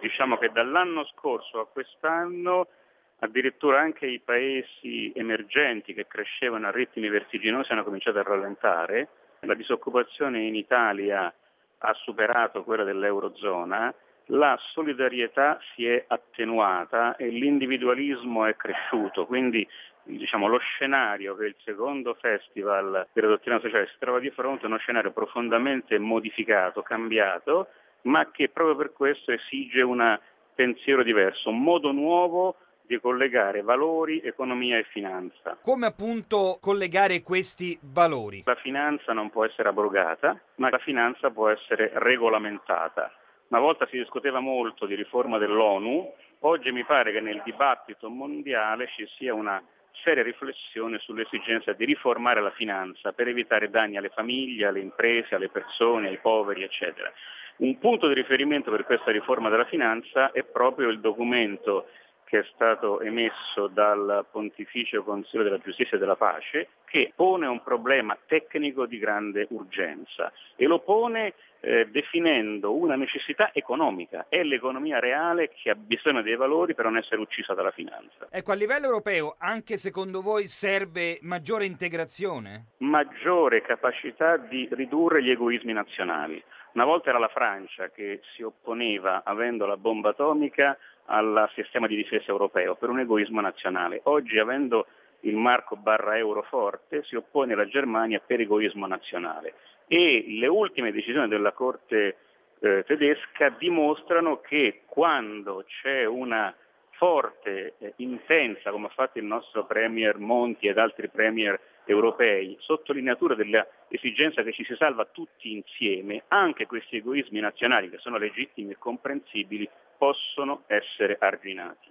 Diciamo che dall'anno scorso a quest'anno addirittura anche i paesi emergenti che crescevano a ritmi vertiginosi hanno cominciato a rallentare. La disoccupazione in Italia ha superato quella dell'Eurozona, la solidarietà si è attenuata e l'individualismo è cresciuto, quindi lo scenario che il secondo festival della dottrina sociale si trova di fronte è uno scenario profondamente modificato, cambiato, ma che proprio per questo esige un pensiero diverso, un modo nuovo di collegare valori, economia e finanza. Come appunto collegare questi valori? La finanza non può essere abrogata, ma la finanza può essere regolamentata. Una volta si discuteva molto di riforma dell'ONU, oggi mi pare che nel dibattito mondiale ci sia una seria riflessione sull'esigenza di riformare la finanza per evitare danni alle famiglie, alle imprese, alle persone, ai poveri, eccetera. Un punto di riferimento per questa riforma della finanza è proprio il documento che è stato emesso dal Pontificio Consiglio della Giustizia e della Pace, che pone un problema tecnico di grande urgenza e lo pone definendo una necessità economica. È l'economia reale che ha bisogno dei valori per non essere uccisa dalla finanza. Ecco, a livello europeo, anche secondo voi serve maggiore integrazione? Maggiore capacità di ridurre gli egoismi nazionali. Una volta era la Francia che si opponeva, avendo la bomba atomica, al sistema di difesa europeo per un egoismo nazionale. Oggi, avendo il marco /euro forte, si oppone la Germania per egoismo nazionale. E le ultime decisioni della Corte tedesca dimostrano che quando c'è una forte, intensa, come ha fatto il nostro Premier Monti ed altri Premier europei, sottolineatura dell'esigenza che ci si salva tutti insieme, anche questi egoismi nazionali che sono legittimi e comprensibili possono essere arginati.